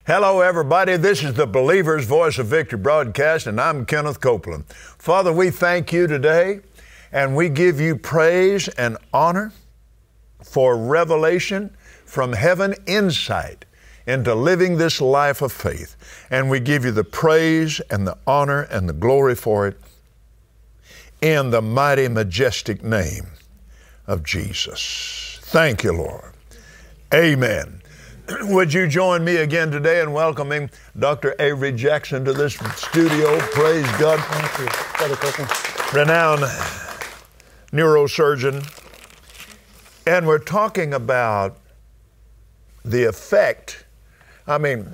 Hello, everybody. This is the Believer's Voice of Victory broadcast, and I'm Kenneth Copeland. Father, we thank you today, and we give you praise and honor for revelation from heaven, insight into living this life of faith. And we give you the praise and the honor and the glory for it in the mighty, majestic name of Jesus. Thank you, Lord. Amen. Would you join me again today in welcoming Dr. Avery Jackson to this studio? Praise God. Thank you, Brother Copeland. Renowned neurosurgeon. And we're talking about the effect. I mean,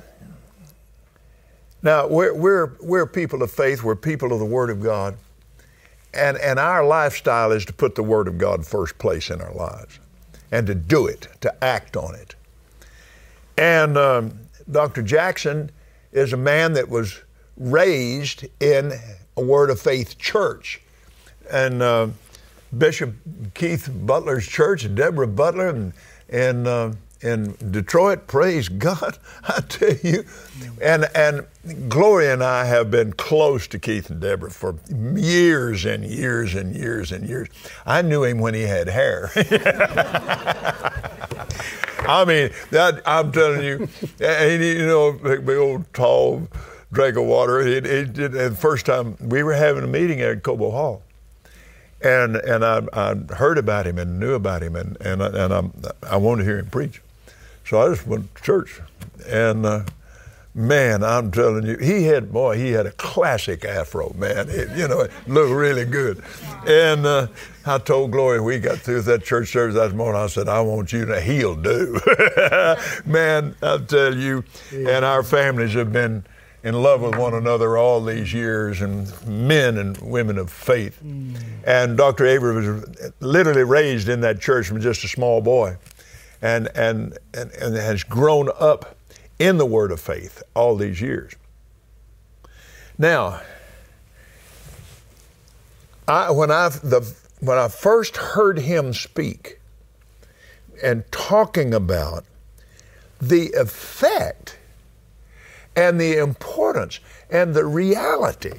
now we're people of faith. We're people of the Word of God. And our lifestyle is to put the Word of God first place in our lives and to do it, to act on it. And Dr. Jackson is a man that was raised in a Word of Faith church. And Bishop Keith Butler's church, Deborah Butler in Detroit, praise God, I tell you. And Gloria and I have been close to Keith and Deborah for years and years and years and years. I knew him when he had hair. I mean, I'm telling you, and you know, big old tall drink of water. And the first time we were having a meeting at Cobo Hall, and I heard about him and knew about him, and I wanted to hear him preach, so I just went to church, and man, I'm telling you, he had a classic afro, man. It looked really good, and I told Gloria we got through that church service that morning. I said, I want you to he'll do. Man, I'll tell you, and our families have been in love with one another all these years, and men and women of faith. And Dr. Avery was literally raised in that church from just a small boy, and has grown up in the Word of Faith all these years. Now, when I first heard him speak and talking about the effect and the importance and the reality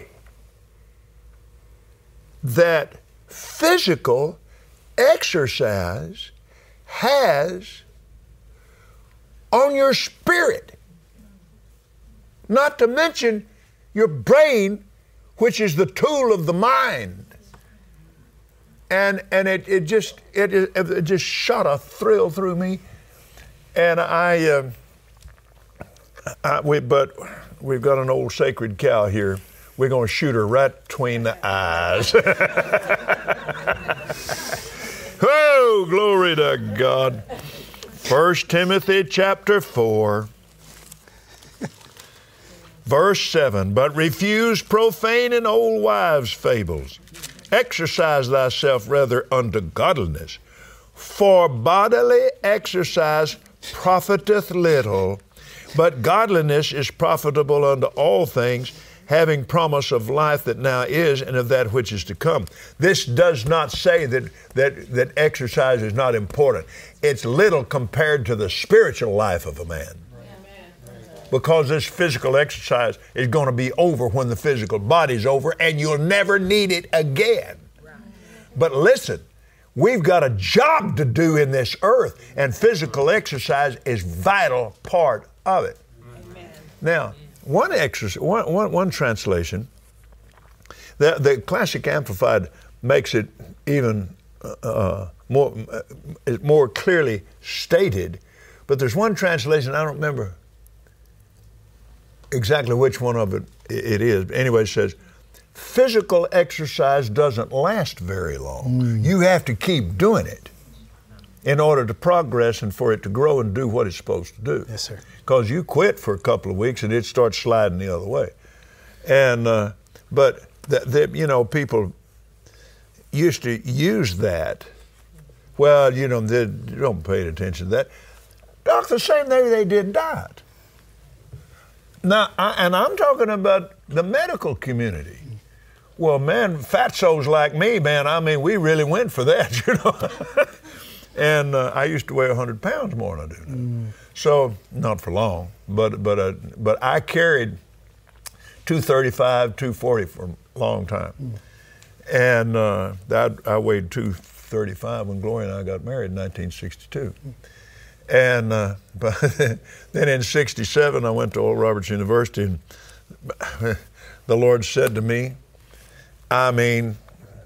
that physical exercise has on your spirit, not to mention your brain, which is the tool of the mind. And it just shot a thrill through me, and but we've got an old sacred cow here. We're going to shoot her right between the eyes. Oh, glory to God. 1 Timothy chapter 4, verse 7, but refuse profane and old wives' fables. Exercise thyself rather unto godliness, for bodily exercise profiteth little, but godliness is profitable unto all things, having promise of life that now is and of that which is to come. This does not say that exercise is not important. It's little compared to the spiritual life of a man. Because this physical exercise is going to be over when the physical body's over, and you'll never need it again. But listen, we've got a job to do in this earth, and physical exercise is a vital part of it. Amen. Now, one translation, the Classic Amplified makes it even more clearly stated, but there's one translation, I don't remember exactly which one of it is. Anyway, it says, physical exercise doesn't last very long. You have to keep doing it in order to progress and for it to grow and do what it's supposed to do. Yes, sir. Because you quit for a couple of weeks and it starts sliding the other way. And but people used to use that. Well, they don't pay attention to that. Doc, the same day they did diet. Now, I'm talking about the medical community. Well, man, fatzos like me, man, I mean, we really went for that, And I used to weigh 100 pounds more than I do now. So, not for long, but I carried 235, 240 for a long time. And I weighed 235 when Gloria and I got married in 1962. And but then in 67, I went to Oral Roberts University, and the Lord said to me, I mean,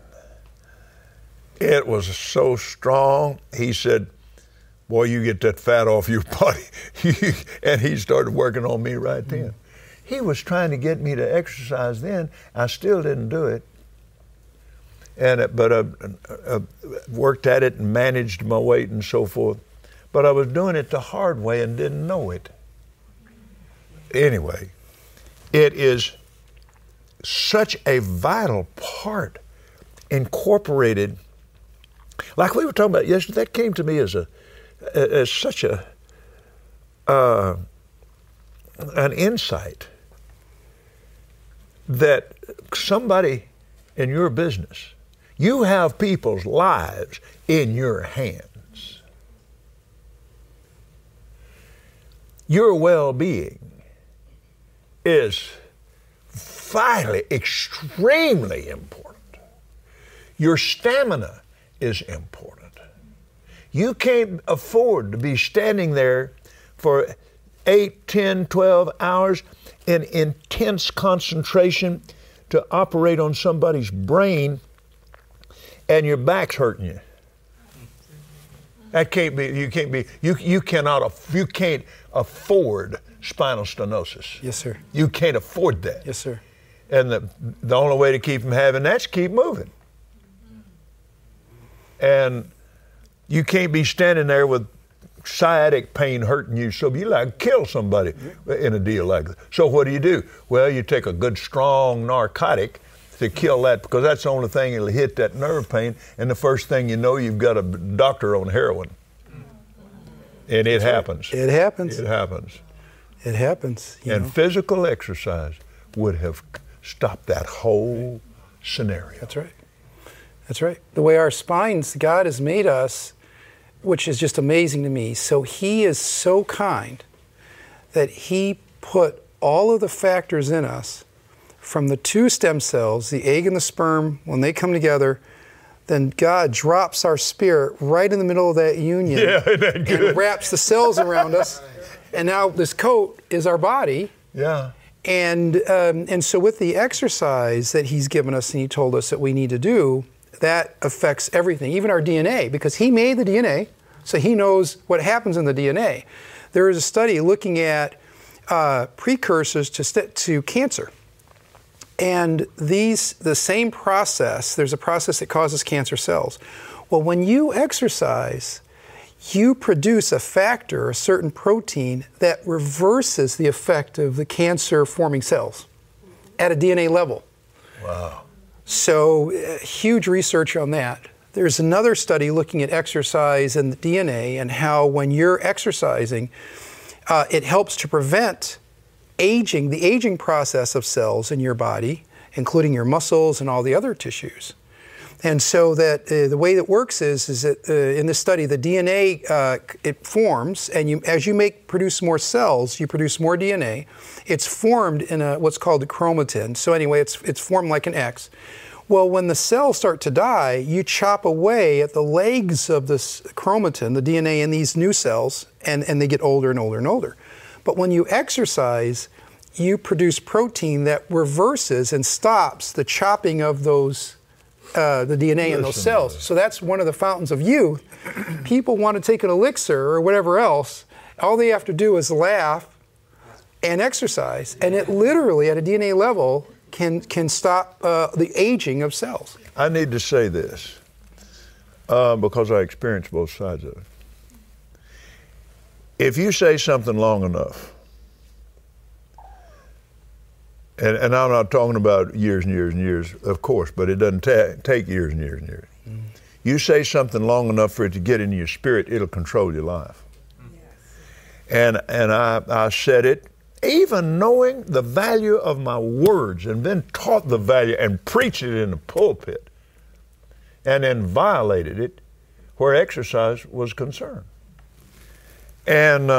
it was so strong. He said, boy, you get that fat off your body. And he started working on me right then. He was trying to get me to exercise then. I still didn't do it. But I worked at it and managed my weight and so forth. But I was doing it the hard way and didn't know it. Anyway, it is such a vital part, incorporated. Like we were talking about yesterday, that came to me as such an insight that somebody in your business, you have people's lives in your hands. Your well-being is vitally, extremely important. Your stamina is important. You can't afford to be standing there for 8, 10, 12 hours in intense concentration to operate on somebody's brain and your back's hurting you. That can't be, you can't afford spinal stenosis. Yes, sir. You can't afford that. Yes, sir. And the only way to keep them having that's keep moving. And you can't be standing there with sciatic pain hurting you, so you like kill somebody in a deal like that. So what do? Well, you take a good strong narcotic to kill that, because that's the only thing that'll hit that nerve pain, and the first thing you know, you've got a doctor on heroin. And it happens. It happens. It happens. It happens. And physical exercise would have stopped that whole scenario. That's right. That's right. The way our spines, God has made us, which is just amazing to me. So He is so kind that He put all of the factors in us from the two stem cells, the egg and the sperm, when they come together, then God drops our spirit right in the middle of that union and wraps the cells around us. And now this coat is our body. Yeah. And so with the exercise that He's given us and He told us that we need to do, that affects everything, even our DNA, because He made the DNA, so He knows what happens in the DNA. There is a study looking at precursors to cancer. And the same process, there's a process that causes cancer cells. Well, when you exercise, you produce a factor, a certain protein, that reverses the effect of the cancer-forming cells at a DNA level. Wow. So, huge research on that. There's another study looking at exercise and the DNA and how when you're exercising, it helps to prevent aging, the aging process of cells in your body, including your muscles and all the other tissues. And so that the way that works is that in this study, the DNA, it forms, and as you produce more cells, you produce more DNA. It's formed in what's called a chromatin. So anyway, it's formed like an X. Well, when the cells start to die, you chop away at the legs of this chromatin, the DNA in these new cells, and they get older and older and older. But when you exercise, you produce protein that reverses and stops the chopping of those the DNA in those cells. So that's one of the fountains of youth. People want to take an elixir or whatever else. All they have to do is laugh and exercise. And it literally, at a DNA level, can stop the aging of cells. I need to say this because I experienced both sides of it. If you say something long enough, and I'm not talking about years and years and years, of course, but it doesn't take years and years and years. Mm. You say something long enough for it to get into your spirit, it'll control your life. Yes. And I said it, even knowing the value of my words, and then taught the value and preached it in the pulpit, and then violated it where exercise was concerned. And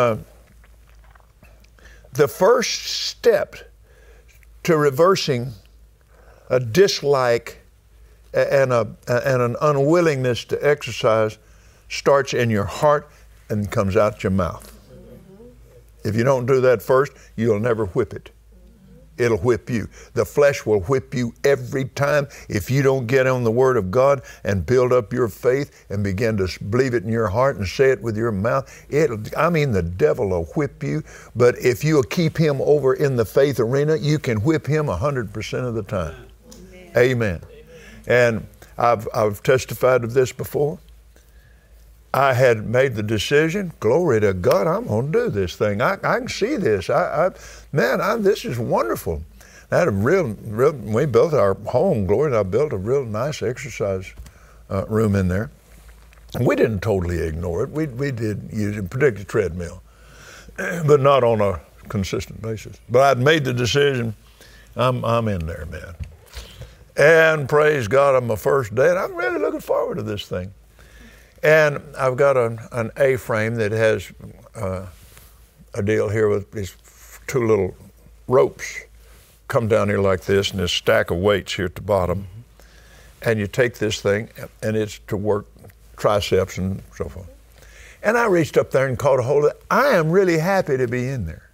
the first step to reversing a dislike and an unwillingness to exercise starts in your heart and comes out your mouth. If you don't do that first, you'll never whip it. It'll whip you. The flesh will whip you every time if you don't get on the Word of God and build up your faith and begin to believe it in your heart and say it with your mouth. The devil will whip you, but if you'll keep him over in the faith arena, you can whip him 100% of the time. Amen. And I've testified of this before. I had made the decision, glory to God, I'm going to do this thing. I can see this. This is wonderful. I had we built our home, Glory, and I built a real nice exercise room in there. And we didn't totally ignore it. We did use it, particularly treadmill, but not on a consistent basis. But I'd made the decision, I'm in there, man. And praise God, on my first day, and I'm really looking forward to this thing. And I've got an A-frame that has a deal here with these two little ropes come down here like this, and this stack of weights here at the bottom. And you take this thing, and it's to work triceps and so forth. And I reached up there and caught a hold of it. I am really happy to be in there.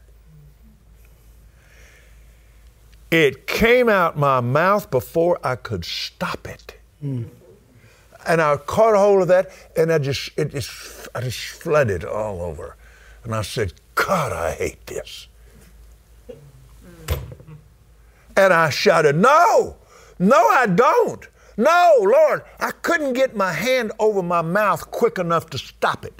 It came out my mouth before I could stop it. And I caught a hold of that, and I just flooded all over. And I said, God, I hate this. And I shouted, no, I don't. No, Lord, I couldn't get my hand over my mouth quick enough to stop it.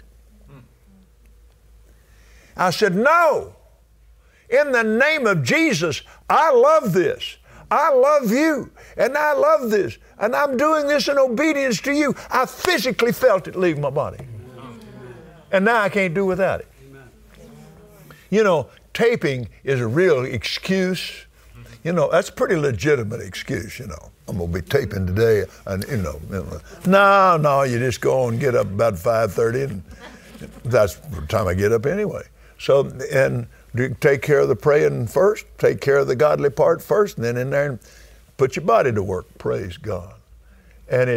I said, no, in the name of Jesus, I love this. I love you, and I love this, and I'm doing this in obedience to you. I physically felt it leave my body. And now I can't do without it. You know, taping is a real excuse. You know, that's a pretty legitimate excuse, you know. I'm going to be taping today, and, No, you just go and get up about 5:30, and that's the time I get up anyway. So, and take care of the praying first, take care of the godly part first, and then in there and put your body to work. Praise God. And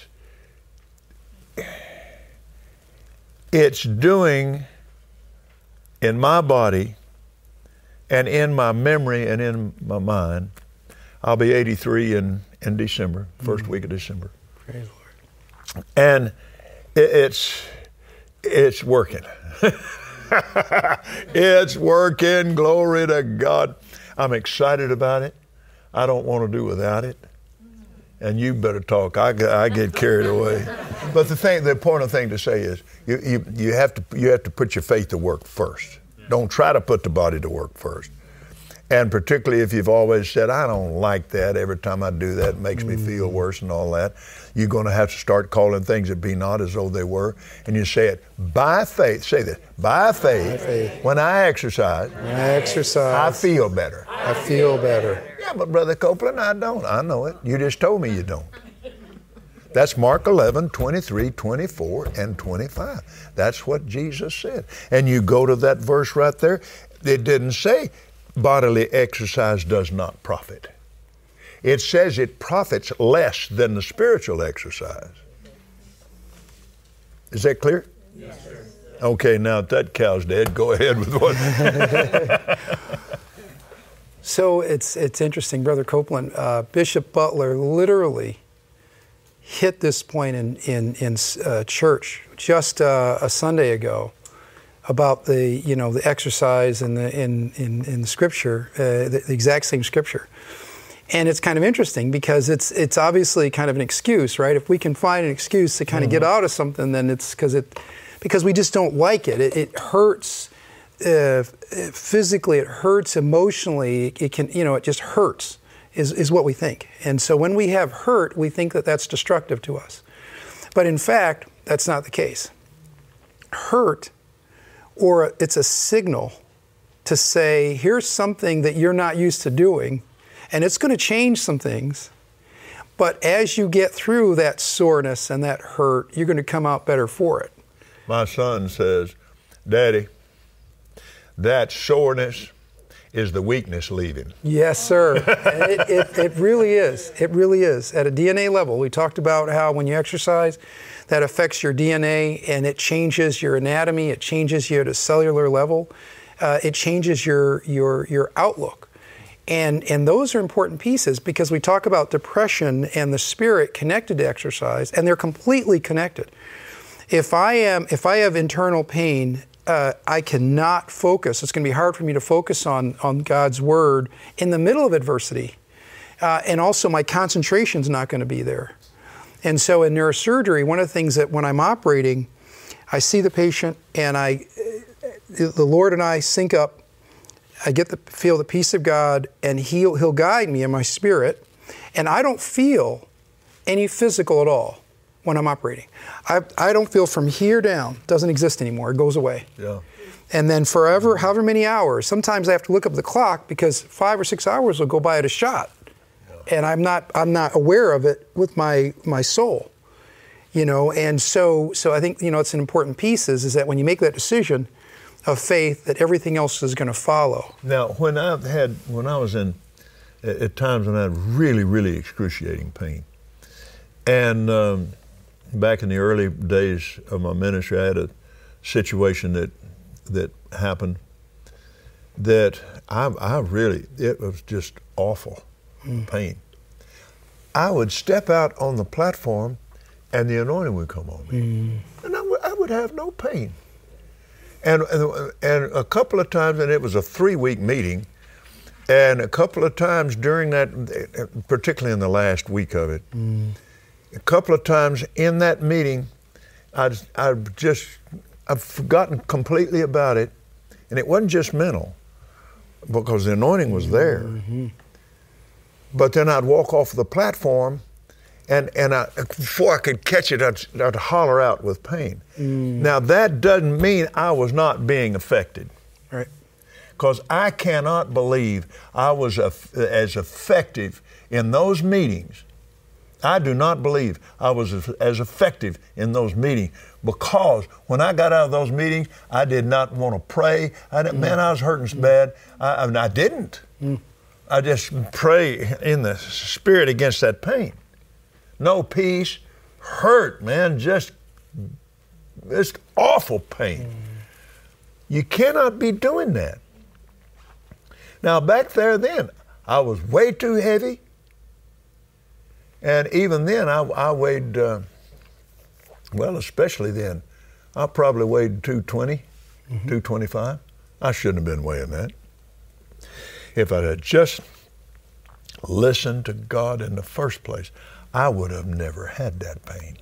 it's doing in my body and in my memory and in my mind. I'll be 83 in December, first week of December. Praise the Lord. And it's working. It's working, glory to God. I'm excited about it. I don't want to do without it. And you better talk. I get carried away. But the important thing to say is you have to put your faith to work first. Don't try to put the body to work first. And particularly if you've always said, I don't like that, every time I do that, it makes me feel worse and all that, you're going to have to start calling things that be not as though they were. And you say it, by faith, say this, by faith, when I exercise, I feel better. I feel better. Yeah, but Brother Copeland, I don't. I know it. You just told me you don't. That's Mark 11, 23, 24, and 25. That's what Jesus said. And you go to that verse right there, it didn't say, bodily exercise does not profit. It says it profits less than the spiritual exercise. Is that clear? Yes, sir. Okay, now that cow's dead, go ahead with what. So it's interesting, Brother Copeland. Bishop Butler literally hit this point in church just a Sunday ago about the exercise in the Scripture, the exact same Scripture. And it's kind of interesting because it's obviously kind of an excuse, right? If we can find an excuse to kind of get out of something, then it's because we just don't like it. It hurts physically. It hurts emotionally. It just hurts is what we think. And so when we have hurt, we think that that's destructive to us. But in fact, that's not the case. Hurt, or it's a signal to say, here's something that you're not used to doing, and it's going to change some things, But as you get through that soreness and that hurt, you're going to come out better for it. My son says, Daddy, that soreness is the weakness leaving. Yes, sir. It really is. It really is. At a DNA level, we talked about how when you exercise, that affects your DNA and it changes your anatomy. It changes you at a cellular level. It changes your outlook. And those are important pieces because we talk about depression and the spirit connected to exercise, and they're completely connected. If I have internal pain, I cannot focus. It's going to be hard for me to focus on God's Word in the middle of adversity. And also my concentration's not going to be there. And so in neurosurgery, one of the things that when I'm operating, I see the patient and the Lord and I sync up. I feel the peace of God, and He'll guide me in my spirit. And I don't feel any physical at all when I'm operating. I don't feel from here down. It doesn't exist anymore. It goes away. Yeah. And then forever, however many hours, sometimes I have to look up the clock because 5 or 6 hours will go by at a shot. Yeah. And I'm not aware of it with my soul. And so I think, it's an important piece is that when you make that decision of faith, that everything else is going to follow. Now, when I was at times when I had really, really excruciating pain, and back in the early days of my ministry, I had a situation that happened that it was just awful pain. I would step out on the platform and the anointing would come on me. And I would have no pain. And a couple of times, and it was a 3-week meeting, and a couple of times during that, particularly in the last week of it, a couple of times in that meeting, I've forgotten completely about it, and it wasn't just mental, because the anointing was there. Mm-hmm. But then I'd walk off the platform, and before I could catch it, I'd holler out with pain. Now that doesn't mean I was not being affected. Right. Because I cannot believe I was as effective in those meetings. I do not believe I was as effective in those meetings, because when I got out of those meetings, I did not want to pray. Man, I was hurting so bad. I didn't. I just pray in the spirit against that pain. No peace, hurt, man, just awful pain. You cannot be doing that. Now back there then, I was way too heavy. And even then, I weighed, especially then, I probably weighed 220, 225. I shouldn't have been weighing that. If I had just listened to God in the first place, I would have never had that pain.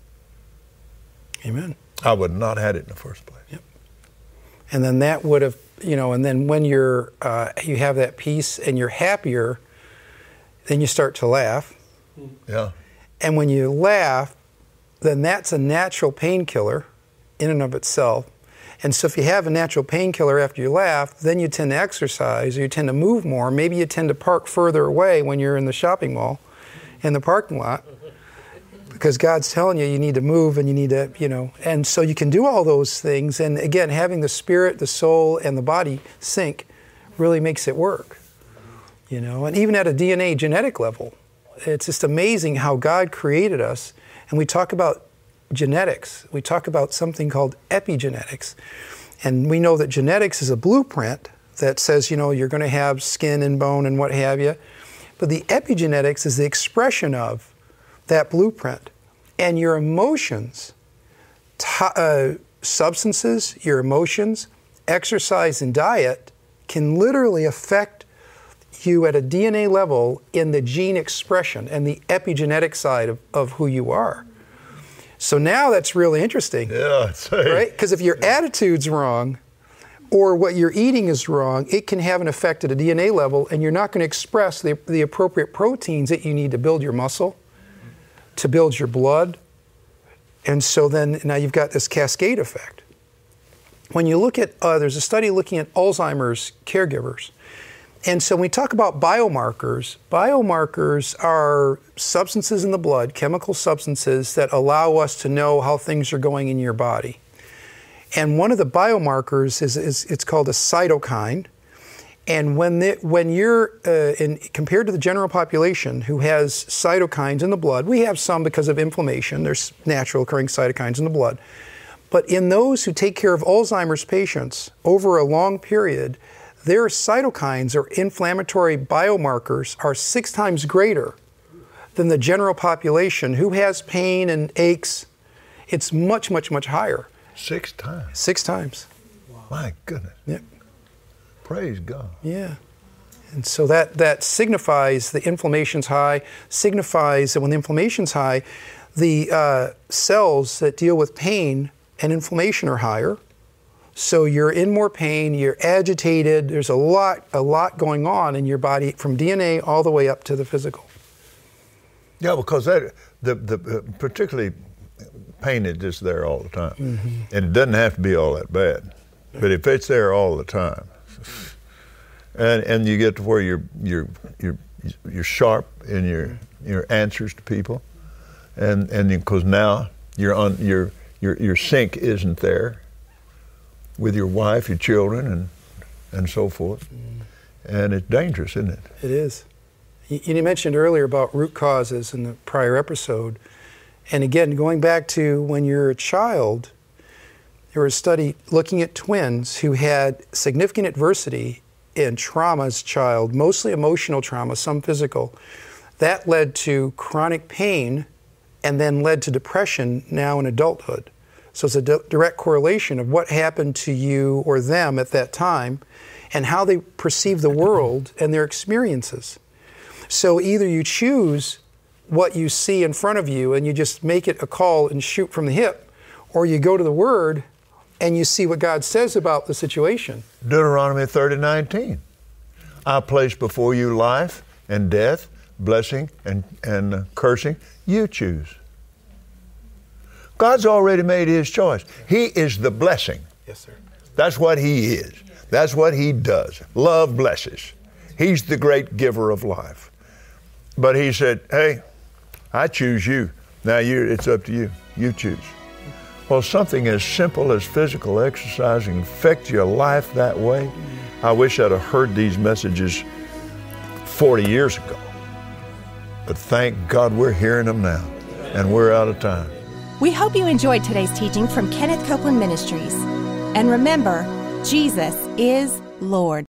Amen. I would not have had it in the first place. Yep. And then that would have, and then when you have that peace and you're happier, then you start to laugh. Yeah. And when you laugh, then that's a natural painkiller in and of itself. And so if you have a natural painkiller after you laugh, then you tend to exercise, or you tend to move more. Maybe you tend to park further away when you're in the shopping mall, in the parking lot, because God's telling you need to move and you need to, and so you can do all those things. And again, having the spirit, the soul, and the body sync really makes it work, and even at a DNA genetic level, it's just amazing how God created us. And we talk about genetics. We talk about something called epigenetics. And we know that genetics is a blueprint that says, you're going to have skin and bone and what have you. But the epigenetics is the expression of that blueprint. And your emotions, substances, your emotions, exercise and diet can literally affect you at a DNA level in the gene expression and the epigenetic side of who you are. So now that's really interesting. Yeah, right? Because if your attitude's wrong or what you're eating is wrong, it can have an effect at a DNA level, and you're not going to express the appropriate proteins that you need to build your muscle, to build your blood. And so then now you've got this cascade effect. When you look at, there's a study looking at Alzheimer's caregivers, And so when we talk about biomarkers are substances in the blood, chemical substances that allow us to know how things are going in your body. And one of the biomarkers is it's called a cytokine. And when you're compared to the general population who has cytokines in the blood, we have some because of inflammation. There's natural occurring cytokines in the blood. But in those who take care of Alzheimer's patients over a long period, their cytokines or inflammatory biomarkers are 6 times greater than the general population who has pain and aches. It's much, much, much higher. 6 times? 6 times. Wow. My goodness. Yeah. Praise God. Yeah. And so that signifies the inflammation's high, signifies that when the inflammation's high, the cells that deal with pain and inflammation are higher. So you're in more pain, you're agitated, there's a lot going on in your body from DNA all the way up to the physical. Yeah, because the particularly pain is just there all the time. Mm-hmm. And it doesn't have to be all that bad. But if it's there all the time, and you get to where you're sharp in your answers to people, and because now your sync isn't there with your wife, your children, and so forth. And it's dangerous, isn't it? It is. You mentioned earlier about root causes in the prior episode. And again, going back to when you're a child, there was a study looking at twins who had significant adversity in trauma as a child, mostly emotional trauma, some physical. That led to chronic pain and then led to depression now in adulthood. So it's a direct correlation of what happened to you or them at that time and how they perceive the world and their experiences. So either you choose what you see in front of you and you just make it a call and shoot from the hip, or you go to the Word and you see what God says about the situation. Deuteronomy 30:19. I place before you life and death, blessing and cursing. You choose. God's already made His choice. He is the blessing. Yes, sir. That's what He is. That's what He does. Love blesses. He's the great giver of life. But He said, hey, I choose you. Now it's up to you. You choose. Well, something as simple as physical exercise can affect your life that way. I wish I'd have heard these messages 40 years ago. But thank God we're hearing them now, and we're out of time. We hope you enjoyed today's teaching from Kenneth Copeland Ministries. And remember, Jesus is Lord.